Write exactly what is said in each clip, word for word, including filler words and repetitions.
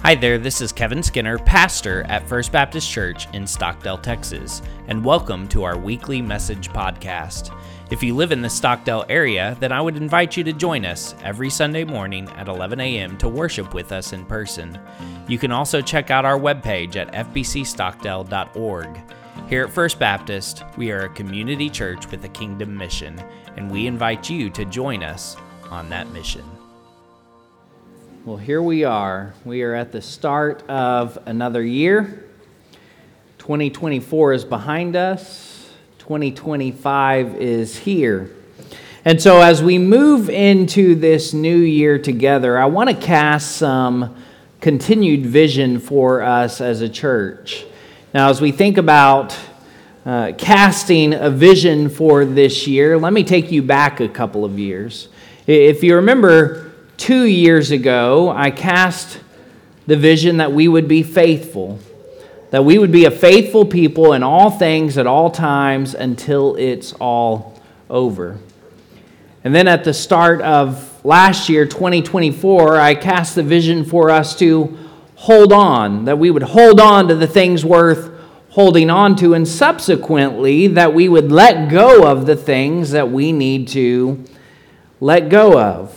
Hi there, this is Kevin Skinner, pastor at First Baptist Church in Stockdale, Texas, and welcome to our weekly message podcast. If you live in the Stockdale area, then I would invite you to join us every Sunday morning at eleven a.m. to worship with us in person. You can also check out our webpage at f b c stockdale dot org. Here at First Baptist, we are a community church with a kingdom mission, and we invite you to join us on that mission. Well, here we are. We are at the start of another year. twenty twenty-four is behind us. twenty twenty-five is here. And so as we move into this new year together, I want to cast some continued vision for us as a church. Now, as we think about uh, casting a vision for this year, let me take you back a couple of years. If you remember, two years ago, I cast the vision that we would be faithful, that we would be a faithful people in all things at all times until it's all over. And then at the start of last year, twenty twenty-four, I cast the vision for us to hold on, that we would hold on to the things worth holding on to, and subsequently that we would let go of the things that we need to let go of.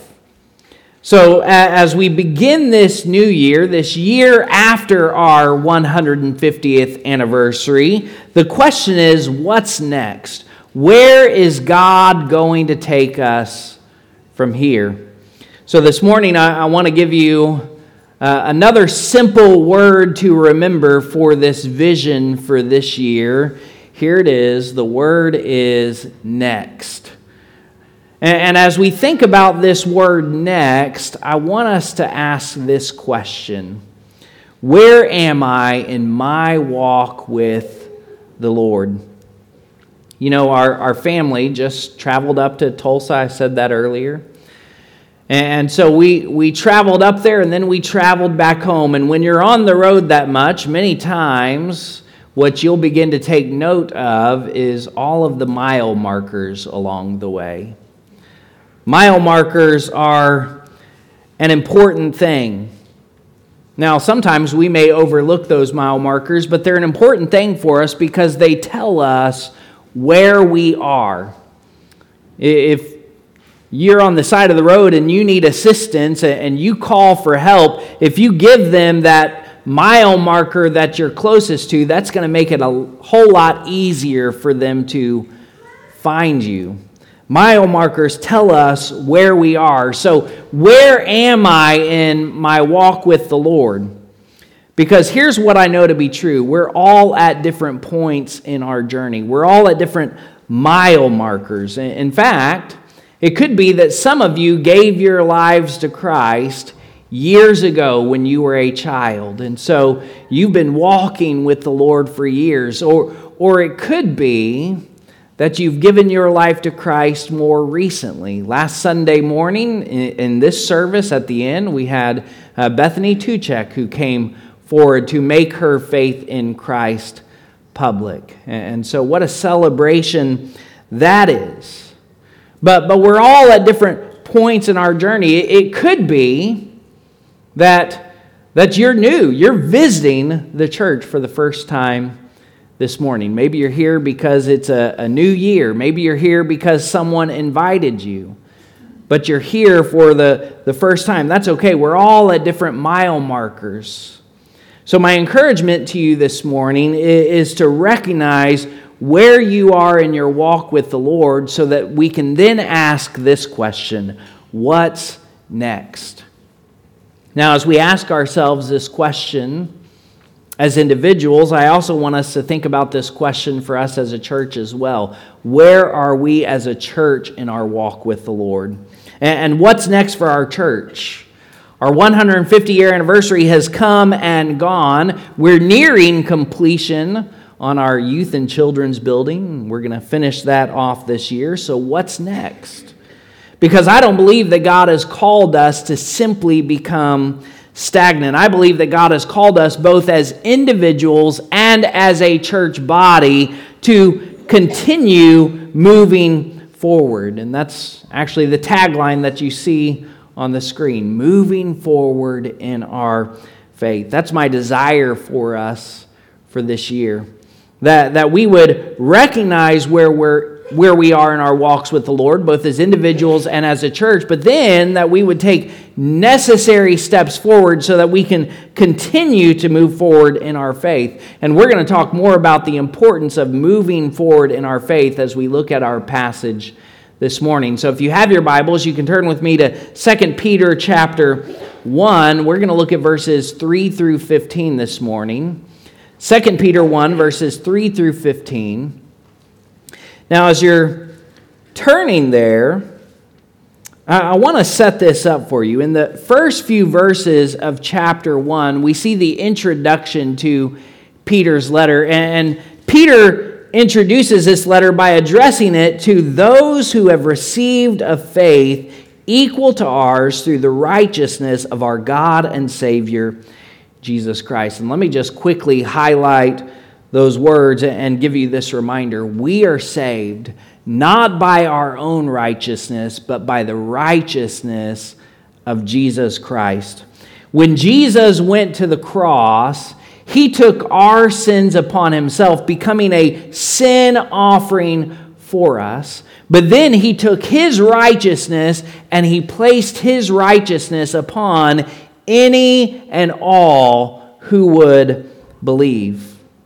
So as we begin this new year, this year after our one hundred fiftieth anniversary, the question is, what's next? Where is God going to take us from here? So this morning, I, I want to give you uh, another simple word to remember for this vision for this year. Here it is. The word is next. And as we think about this word next, I want us to ask this question. Where am I in my walk with the Lord? You know, our, our family just traveled up to Tulsa. I said that earlier. And so we, we traveled up there and then we traveled back home. And when you're on the road that much, many times what you'll begin to take note of is all of the mile markers along the way. Mile markers are an important thing. Now, sometimes we may overlook those mile markers, but they're an important thing for us because they tell us where we are. If you're on the side of the road and you need assistance and you call for help, if you give them that mile marker that you're closest to, that's going to make it a whole lot easier for them to find you. Mile markers tell us where we are. So where am I in my walk with the Lord? Because here's what I know to be true. We're all at different points in our journey. We're all at different mile markers. In fact, it could be that some of you gave your lives to Christ years ago when you were a child. And so you've been walking with the Lord for years. Or, or it could be that you've given your life to Christ more recently. Last Sunday morning in this service at the end, we had uh, Bethany Tuchek who came forward to make her faith in Christ public. And so what a celebration that is. But, but we're all at different points in our journey. It could be that, that you're new. You're visiting the church for the first time this morning. Maybe you're here because it's a, a new year. Maybe you're here because someone invited you. But you're here for the, the first time. That's okay. We're all at different mile markers. So my encouragement to you this morning is to recognize where you are in your walk with the Lord so that we can then ask this question: what's next? Now, as we ask ourselves this question, as individuals, I also want us to think about this question for us as a church as well. Where are we as a church in our walk with the Lord? And what's next for our church? Our one hundred fiftieth year anniversary has come and gone. We're nearing completion on our youth and children's building. We're going to finish that off this year. So what's next? Because I don't believe that God has called us to simply become stagnant. I believe that God has called us both as individuals and as a church body to continue moving forward. And that's actually the tagline that you see on the screen: moving forward in our faith. That's my desire for us for this year. That, that we would recognize where we're where we are in our walks with the Lord, both as individuals and as a church, but then that we would take necessary steps forward so that we can continue to move forward in our faith. And we're going to talk more about the importance of moving forward in our faith as we look at our passage this morning. So if you have your Bibles, you can turn with me to Second Peter chapter one. We're going to look at verses three through fifteen this morning. Second Peter one, verses three through fifteen. Now, as you're turning there, I want to set this up for you. In the first few verses of chapter one, we see the introduction to Peter's letter. And Peter introduces this letter by addressing it to those who have received a faith equal to ours through the righteousness of our God and Savior, Jesus Christ. And let me just quickly highlight those words and give you this reminder. We are saved not by our own righteousness, but by the righteousness of Jesus Christ. When Jesus went to the cross, he took our sins upon himself, becoming a sin offering for us. But then he took his righteousness and he placed his righteousness upon any and all who would believe.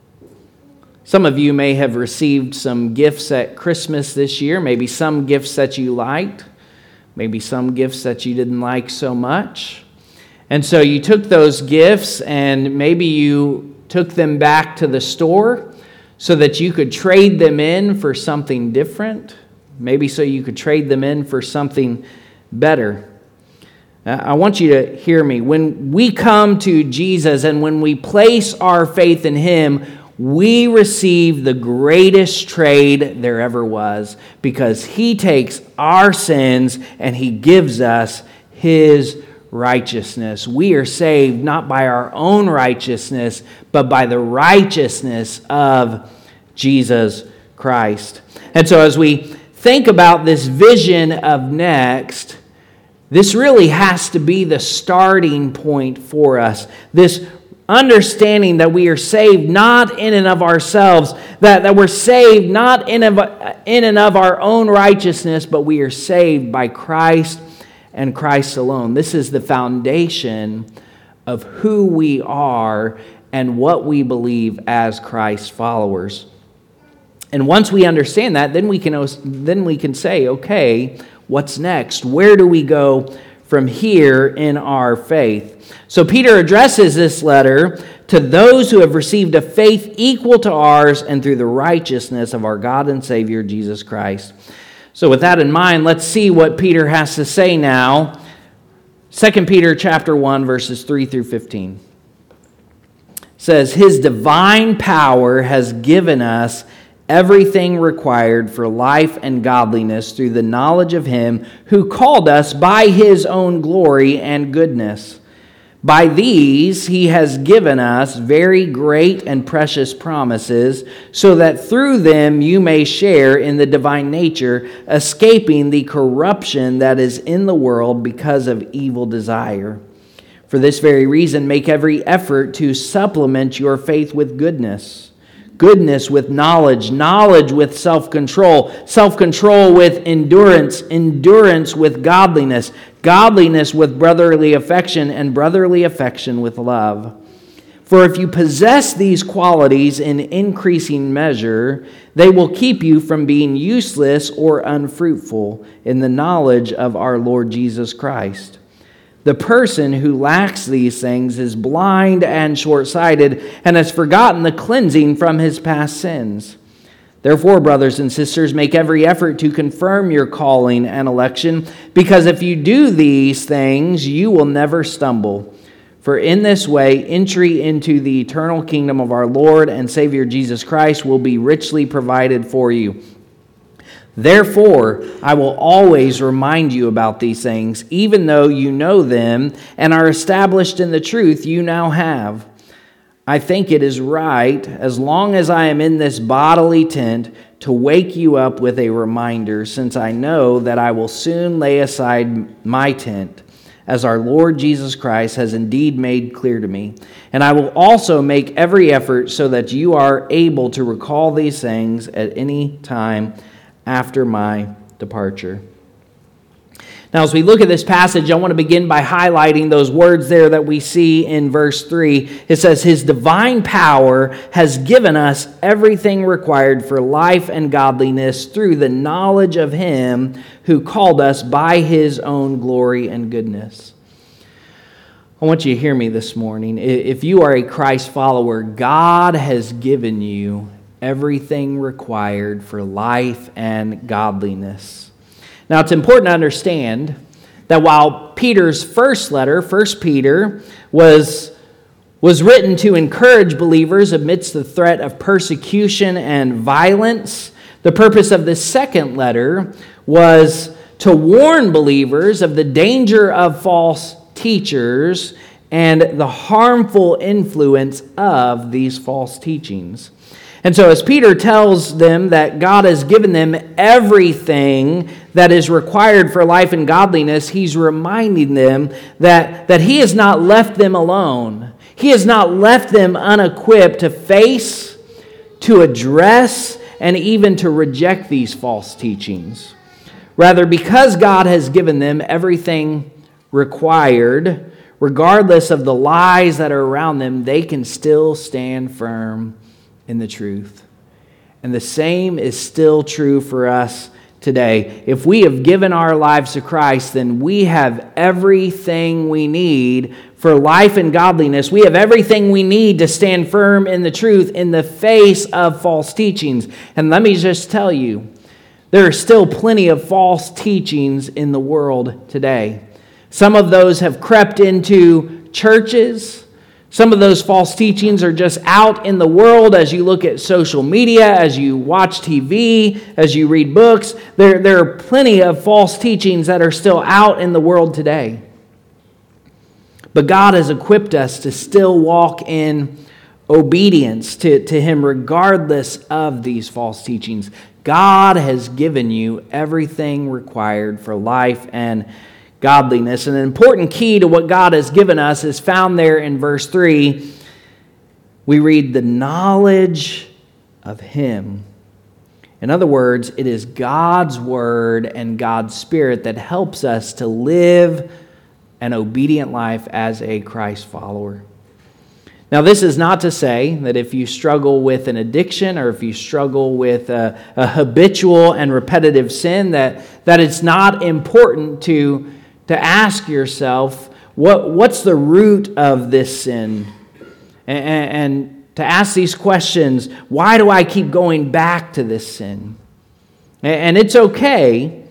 Some of you may have received some gifts at Christmas this year, maybe some gifts that you liked, maybe some gifts that you didn't like so much. And so you took those gifts and maybe you took them back to the store so that you could trade them in for something different, maybe so you could trade them in for something better. I want you to hear me. When we come to Jesus and when we place our faith in him, we receive the greatest trade there ever was, because he takes our sins and he gives us his righteousness. We are saved not by our own righteousness, but by the righteousness of Jesus Christ. And so as we think about this vision of next, this really has to be the starting point for us. This understanding that we are saved not in and of ourselves, that, that we're saved not in, of, in and of our own righteousness, but we are saved by Christ and Christ alone. This is the foundation of who we are and what we believe as Christ followers. And once we understand that, then we can, then we can say, okay, what's next? Where do we go from here in our faith? So Peter addresses this letter to those who have received a faith equal to ours and through the righteousness of our God and Savior, Jesus Christ. So with that in mind, let's see what Peter has to say now. Second Peter chapter one, verses three through fifteen. It says, his divine power has given us everything required for life and godliness through the knowledge of him who called us by his own glory and goodness. By these he has given us very great and precious promises, so that through them you may share in the divine nature, escaping the corruption that is in the world because of evil desire. For this very reason, make every effort to supplement your faith with goodness. Goodness with knowledge, knowledge with self-control, self-control with endurance, endurance with godliness, godliness with brotherly affection, and brotherly affection with love. For if you possess these qualities in increasing measure, they will keep you from being useless or unfruitful in the knowledge of our Lord Jesus Christ. The person who lacks these things is blind and short-sighted and has forgotten the cleansing from his past sins. Therefore, brothers and sisters, make every effort to confirm your calling and election, because if you do these things, you will never stumble. For in this way, entry into the eternal kingdom of our Lord and Savior Jesus Christ will be richly provided for you. Therefore, I will always remind you about these things, even though you know them and are established in the truth you now have. I think it is right, as long as I am in this bodily tent, to wake you up with a reminder, since I know that I will soon lay aside my tent, as our Lord Jesus Christ has indeed made clear to me. And I will also make every effort so that you are able to recall these things at any time after my departure. Now, as we look at this passage, I want to begin by highlighting those words there that we see in verse three. It says, His divine power has given us everything required for life and godliness through the knowledge of Him who called us by His own glory and goodness. I want you to hear me this morning. If you are a Christ follower, God has given you everything required for life and godliness. Now, it's important to understand that while Peter's first letter, First Peter, was, was written to encourage believers amidst the threat of persecution and violence, the purpose of the second letter was to warn believers of the danger of false teachers and the harmful influence of these false teachings. And so as Peter tells them that God has given them everything that is required for life and godliness, he's reminding them that, that he has not left them alone. He has not left them unequipped to face, to address, and even to reject these false teachings. Rather, because God has given them everything required, regardless of the lies that are around them, they can still stand firm in the truth. And the same is still true for us today. If we have given our lives to Christ, then we have everything we need for life and godliness. We have everything we need to stand firm in the truth in the face of false teachings. And let me just tell you, there are still plenty of false teachings in the world today. Some of those have crept into churches. Some of those false teachings are just out in the world as you look at social media, as you watch T V, as you read books. There, there are plenty of false teachings that are still out in the world today. But God has equipped us to still walk in obedience to, to Him regardless of these false teachings. God has given you everything required for life and godliness. And an important key to what God has given us is found there in verse three. We read the knowledge of Him. In other words, it is God's Word and God's Spirit that helps us to live an obedient life as a Christ follower. Now, this is not to say that if you struggle with an addiction or if you struggle with a, a habitual and repetitive sin, that, that it's not important to to ask yourself, what, what's the root of this sin? And, and to ask these questions, why do I keep going back to this sin? And it's okay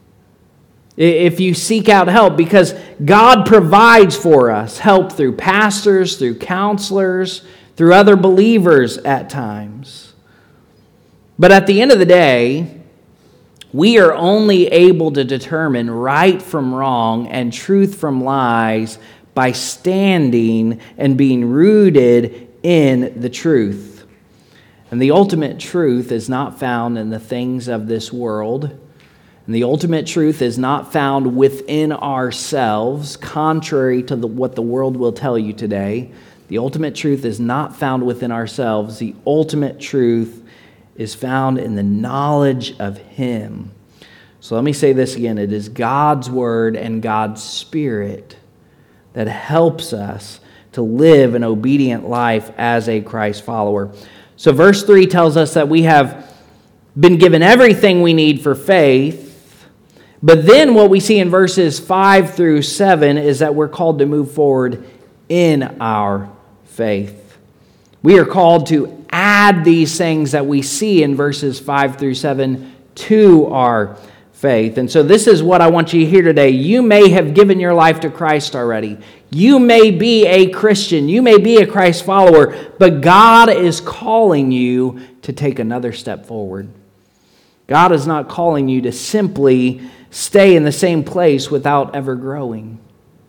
if you seek out help, because God provides for us help through pastors, through counselors, through other believers at times. But at the end of the day, we are only able to determine right from wrong and truth from lies by standing and being rooted in the truth. And the ultimate truth is not found in the things of this world. And the ultimate truth is not found within ourselves, contrary to the, what the world will tell you today. The ultimate truth is not found within ourselves. The ultimate truth is found in the knowledge of Him. So let me say this again. It is God's Word and God's Spirit that helps us to live an obedient life as a Christ follower. So verse three tells us that we have been given everything we need for faith. But then what we see in verses five through seven is that we're called to move forward in our faith. We are called to add these things that we see in verses five through seven to our faith. And so this is what I want you to hear today. You may have given your life to Christ already. You may be a Christian. You may be a Christ follower, but God is calling you to take another step forward. God is not calling you to simply stay in the same place without ever growing.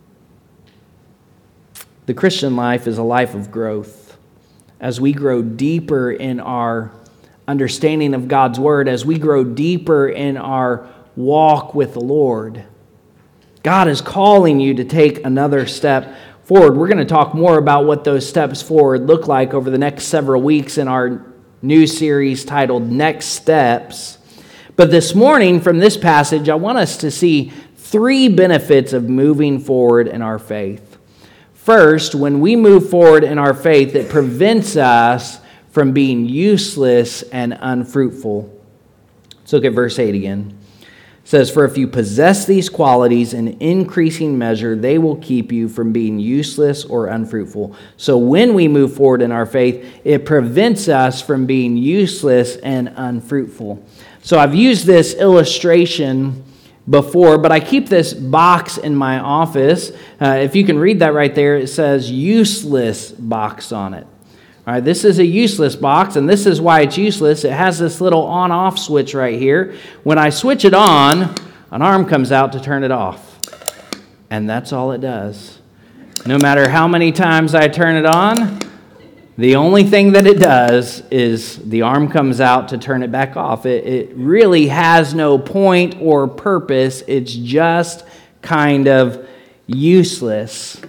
The Christian life is a life of growth. As we grow deeper in our understanding of God's Word, as we grow deeper in our walk with the Lord, God is calling you to take another step forward. We're going to talk more about what those steps forward look like over the next several weeks in our new series titled Next Steps. But this morning from this passage, I want us to see three benefits of moving forward in our faith. First, when we move forward in our faith, it prevents us from being useless and unfruitful. Let's look at verse eight again. It says, "For if you possess these qualities in increasing measure, they will keep you from being useless or unfruitful." So when we move forward in our faith, it prevents us from being useless and unfruitful. So I've used this illustration before, but I keep this box in my office. Uh, if you can read that right there, it says useless box on it. All right, this is a useless box, and this is why it's useless. It has this little on-off switch right here. When I switch it on, an arm comes out to turn it off. And that's all it does. No matter how many times I turn it on, the only thing that it does is the arm comes out to turn it back off. It, it really has no point or purpose. It's just kind of useless.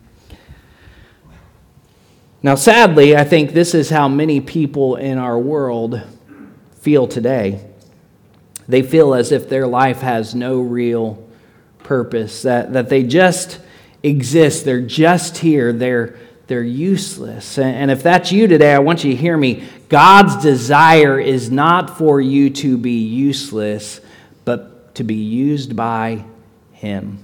Now, sadly, I think this is how many people in our world feel today. They feel as if their life has no real purpose, that, that they just exist. They're just here. They're, they're useless. And, and if that's you today, I want you to hear me. God's desire is not for you to be useless, but to be used by Him.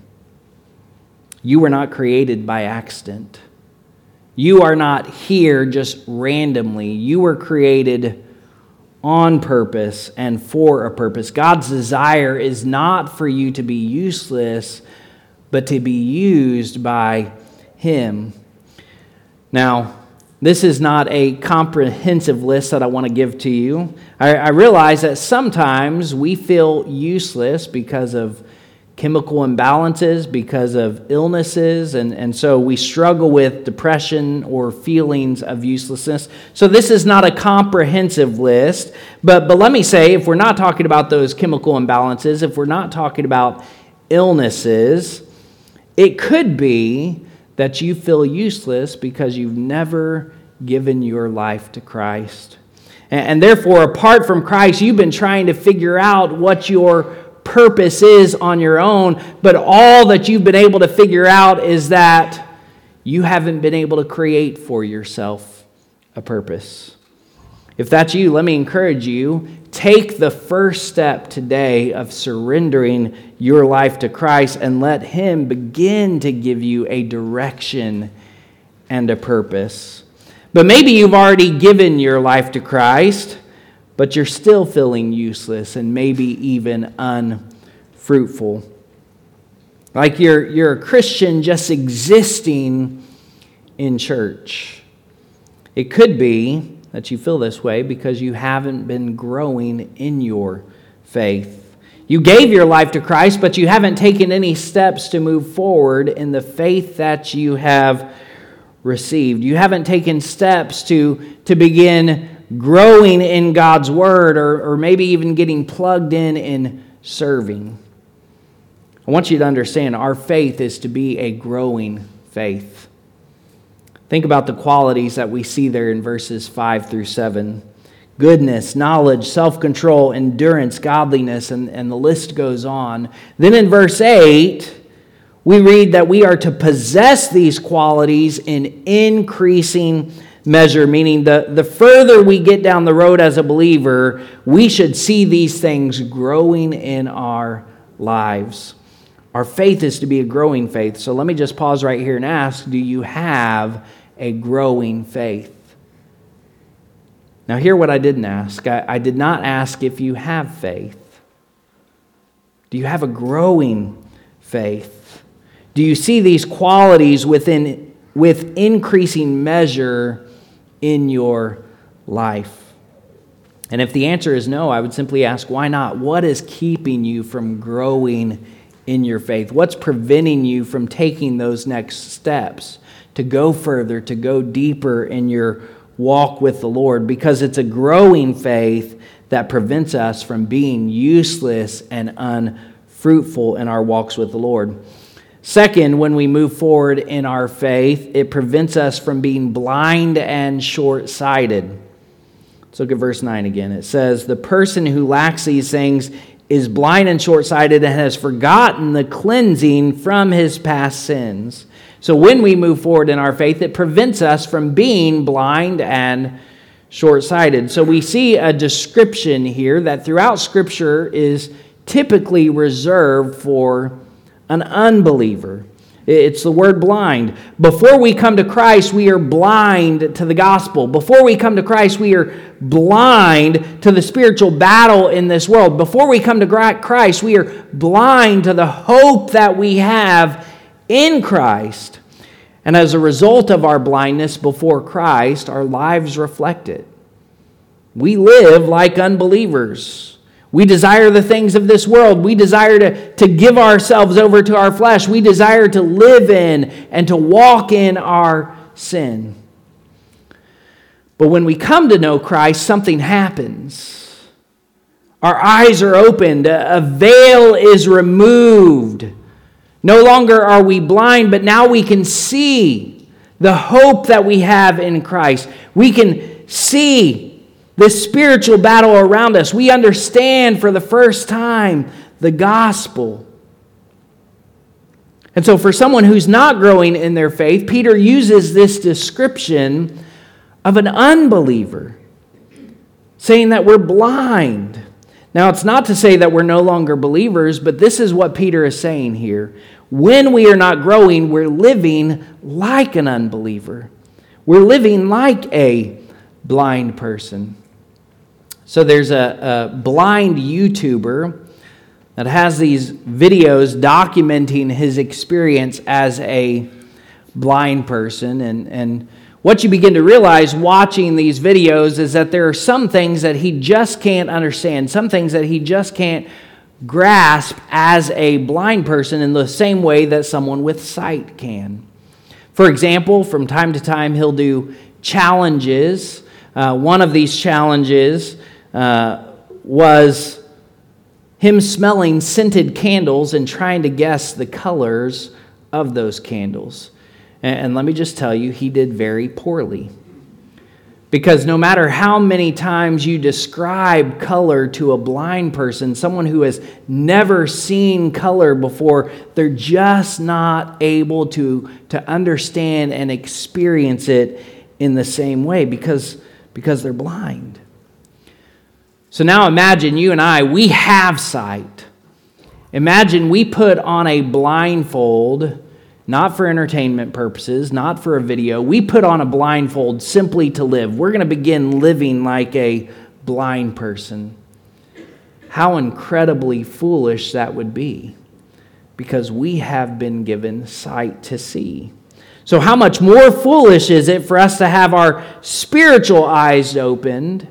You were not created by accident. You are not here just randomly. You were created on purpose and for a purpose. God's desire is not for you to be useless, but to be used by Him. Now, this is not a comprehensive list that I want to give to you. I, I realize that sometimes we feel useless because of chemical imbalances, because of illnesses, and, and so we struggle with depression or feelings of uselessness. So this is not a comprehensive list, but, but let me say, if we're not talking about those chemical imbalances, if we're not talking about illnesses, it could be that you feel useless because you've never given your life to Christ. And, and therefore, apart from Christ, you've been trying to figure out what your purpose is on your own, but all that you've been able to figure out is that you haven't been able to create for yourself a purpose. If that's you, let me encourage you, take the first step today of surrendering your life to Christ and let Him begin to give you a direction and a purpose. But maybe you've already given your life to Christ, but you're still feeling useless and maybe even unfruitful. Like you're, you're a Christian just existing in church. It could be that you feel this way because you haven't been growing in your faith. You gave your life to Christ, but you haven't taken any steps to move forward in the faith that you have received. You haven't taken steps to, to begin growing in God's Word, or, or maybe even getting plugged in in serving. I want you to understand our faith is to be a growing faith. Think about the qualities that we see there in verses five through seven. Goodness, knowledge, self-control, endurance, godliness, and, and the list goes on. Then in verse eight, we read that we are to possess these qualities in increasing measure, meaning the, the further we get down the road as a believer, we should see these things growing in our lives. Our faith is to be a growing faith. So let me just pause right here and ask, do you have a growing faith? Now hear what I didn't ask. I, I did not ask if you have faith. Do you have a growing faith? Do you see these qualities within with increasing measure in your life? And if the answer is no, I would simply ask, why not? What is keeping you from growing in your faith? What's preventing you from taking those next steps to go further, to go deeper in your walk with the Lord? Because it's a growing faith that prevents us from being useless and unfruitful in our walks with the Lord. Second, when we move forward in our faith, it prevents us from being blind and short-sighted. Let's look at verse nine again. It says, the person who lacks these things is blind and short-sighted and has forgotten the cleansing from his past sins. So when we move forward in our faith, it prevents us from being blind and short-sighted. So we see a description here that throughout Scripture is typically reserved for an unbeliever. It's the word blind. Before we come to Christ, we are blind to the gospel. Before we come to Christ, we are blind to the spiritual battle in this world. Before we come to Christ, we are blind to the hope that we have in Christ. And as a result of our blindness before Christ, our lives reflect it. We live like unbelievers. We desire the things of this world. We desire to, to give ourselves over to our flesh. We desire to live in and to walk in our sin. But when we come to know Christ, something happens. Our eyes are opened. A veil is removed. No longer are we blind, but now we can see the hope that we have in Christ. We can see this spiritual battle around us. We understand for the first time the gospel. And so for someone who's not growing in their faith, Peter uses this description of an unbeliever, saying that we're blind. Now, it's not to say that we're no longer believers, but this is what Peter is saying here. When we are not growing, we're living like an unbeliever. We're living like a blind person. So there's a, a blind YouTuber that has these videos documenting his experience as a blind person. And, and what you begin to realize watching these videos is that there are some things that he just can't understand, some things that he just can't grasp as a blind person in the same way that someone with sight can. For example, from time to time, he'll do challenges. Uh, one of these challenges uh, was him smelling scented candles and trying to guess the colors of those candles. And, and let me just tell you, he did very poorly. Because no matter how many times you describe color to a blind person, someone who has never seen color before, they're just not able to, to understand and experience it in the same way because, because they're blind. So now imagine you and I, we have sight. Imagine we put on a blindfold, not for entertainment purposes, not for a video. We put on a blindfold simply to live. We're going to begin living like a blind person. How incredibly foolish that would be, because we have been given sight to see. So how much more foolish is it for us to have our spiritual eyes opened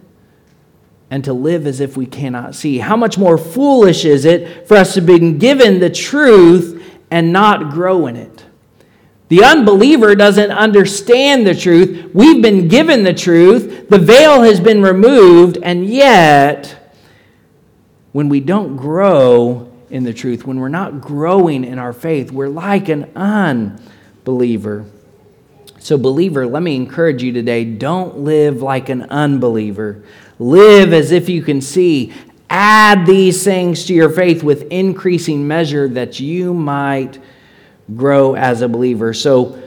and to live as if we cannot see? How much more foolish is it for us to be given the truth and not grow in it? The unbeliever doesn't understand the truth. We've been given the truth. The veil has been removed, and yet, when we don't grow in the truth, when we're not growing in our faith, we're like an unbeliever. So, believer, let me encourage you today, don't live like an unbeliever. Live as if you can see. Add these things to your faith with increasing measure that you might grow as a believer. So,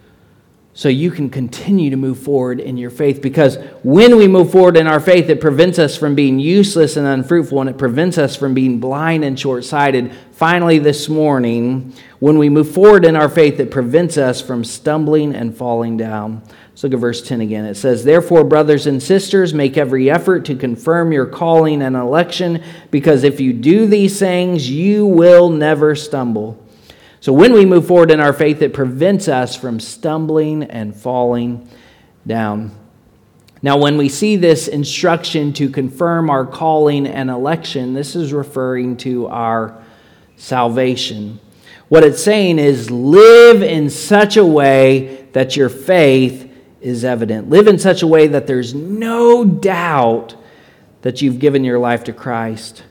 so you can continue to move forward in your faith, because when we move forward in our faith, it prevents us from being useless and unfruitful, and it prevents us from being blind and short-sighted. Finally, this morning, when we move forward in our faith, it prevents us from stumbling and falling down. Let's look at verse ten again. It says, "Therefore, brothers and sisters, make every effort to confirm your calling and election, because if you do these things, you will never stumble." So when we move forward in our faith, it prevents us from stumbling and falling down. Now, when we see this instruction to confirm our calling and election, this is referring to our salvation. What it's saying is, live in such a way that your faith is evident. Live in such a way that there's no doubt that you've given your life to Christ.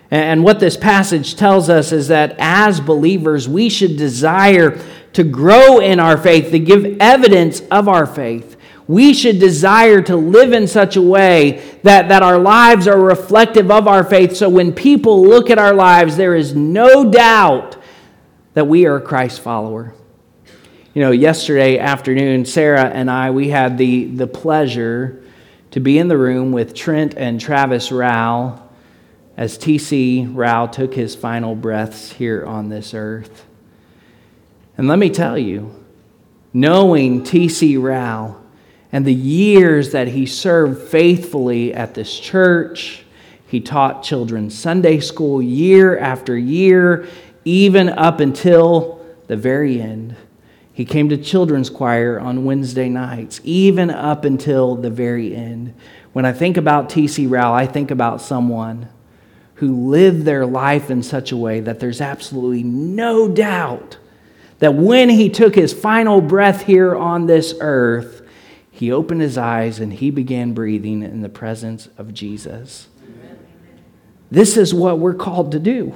And what this passage tells us is that as believers, we should desire to grow in our faith, to give evidence of our faith. We should desire to live in such a way that, that our lives are reflective of our faith. So when people look at our lives, there is no doubt that we are a Christ follower. You know, yesterday afternoon, Sarah and I, we had the, the pleasure to be in the room with Trent and Travis Rao as T C Rao took his final breaths here on this earth. And let me tell you, knowing T C Rao and the years that he served faithfully at this church, he taught children's Sunday school year after year, even up until the very end. He came to children's choir on Wednesday nights, even up until the very end. When I think about T C Rao, I think about someone who lived their life in such a way that there's absolutely no doubt that when he took his final breath here on this earth, he opened his eyes and he began breathing in the presence of Jesus. Amen. This is what we're called to do.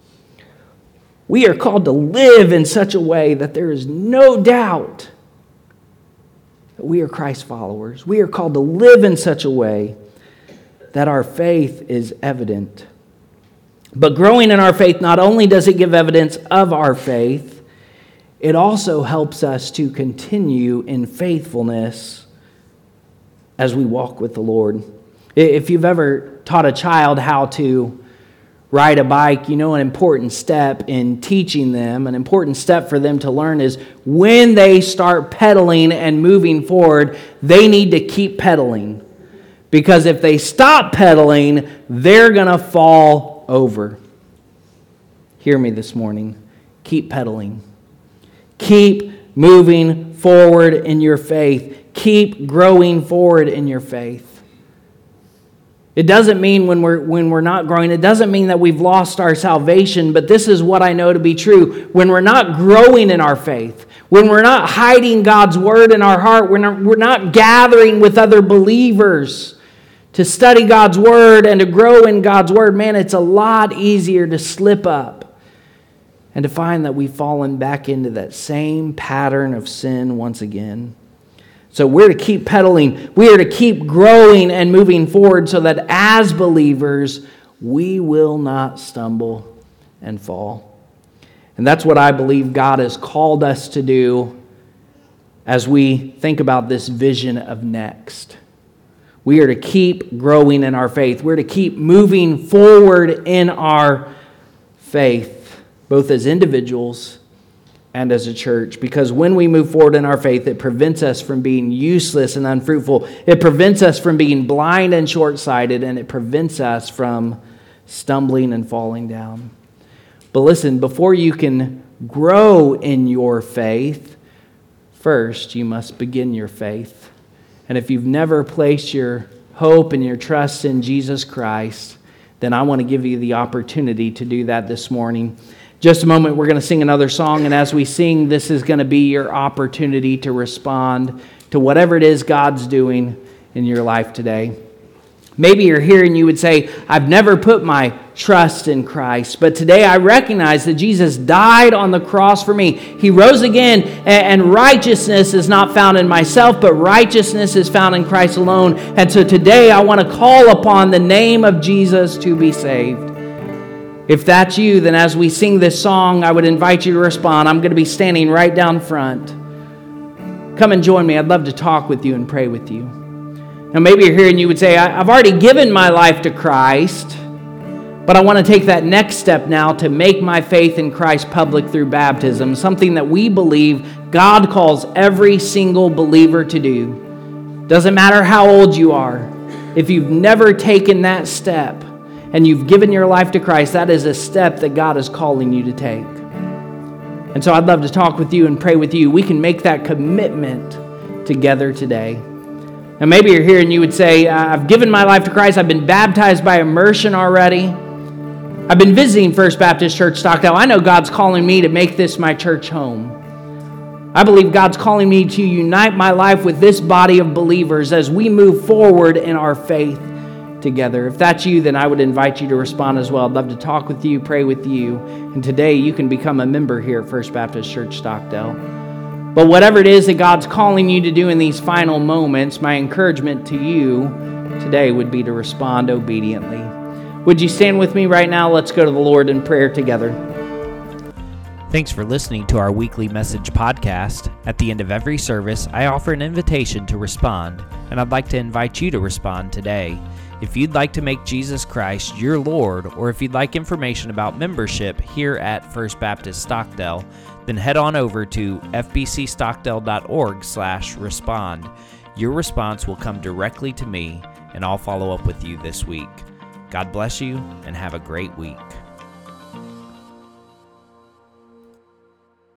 We are called to live in such a way that there is no doubt that we are Christ followers. We are called to live in such a way that our faith is evident. But growing in our faith, not only does it give evidence of our faith, it also helps us to continue in faithfulness as we walk with the Lord. If you've ever taught a child how to ride a bike, you know an important step in teaching them, an important step for them to learn is when they start pedaling and moving forward, they need to keep pedaling. Because if they stop pedaling, they're going to fall over. Hear me this morning. Keep pedaling. Keep moving forward in your faith. Keep growing forward in your faith. It doesn't mean when we're when we're not growing, it doesn't mean that we've lost our salvation, but this is what I know to be true. When we're not growing in our faith, when we're not hiding God's word in our heart, we're not, we're not gathering with other believers to study God's word and to grow in God's word, man, it's a lot easier to slip up and to find that we've fallen back into that same pattern of sin once again. So we're to keep pedaling. We are to keep growing and moving forward so that as believers, we will not stumble and fall. And that's what I believe God has called us to do as we think about this vision of next. We are to keep growing in our faith. We're to keep moving forward in our faith, both as individuals and as a church. Because when we move forward in our faith, it prevents us from being useless and unfruitful. It prevents us from being blind and short-sighted, and it prevents us from stumbling and falling down. But listen, before you can grow in your faith, first you must begin your faith. And if you've never placed your hope and your trust in Jesus Christ, then I want to give you the opportunity to do that this morning. Just a moment, we're going to sing another song, and as we sing, this is going to be your opportunity to respond to whatever it is God's doing in your life today. Maybe you're here and you would say, I've never put my trust in Christ, but today I recognize that Jesus died on the cross for me. He rose again, and righteousness is not found in myself, but righteousness is found in Christ alone. And so today I want to call upon the name of Jesus to be saved. If that's you, then as we sing this song, I would invite you to respond. I'm going to be standing right down front. Come and join me. I'd love to talk with you and pray with you. Now, maybe you're here and you would say, I've already given my life to Christ, but I want to take that next step now to make my faith in Christ public through baptism, something that we believe God calls every single believer to do. Doesn't matter how old you are. If you've never taken that step and you've given your life to Christ, that is a step that God is calling you to take. And so I'd love to talk with you and pray with you. We can make that commitment together today. Now, maybe you're here and you would say, I've given my life to Christ. I've been baptized by immersion already. I've been visiting First Baptist Church Stockdale. I know God's calling me to make this my church home. I believe God's calling me to unite my life with this body of believers as we move forward in our faith together. If that's you, then I would invite you to respond as well. I'd love to talk with you, pray with you. And today you can become a member here at First Baptist Church Stockdale. But whatever it is that God's calling you to do in these final moments, my encouragement to you today would be to respond obediently. Would you stand with me right now? Let's go to the Lord in prayer together. Thanks for listening to our weekly message podcast. At the end of every service, I offer an invitation to respond, and I'd like to invite you to respond today. If you'd like to make Jesus Christ your Lord, or if you'd like information about membership here at First Baptist Stockdale, then head on over to f b c stockdale dot org slash respond. Your response will come directly to me, and I'll follow up with you this week. God bless you, and have a great week.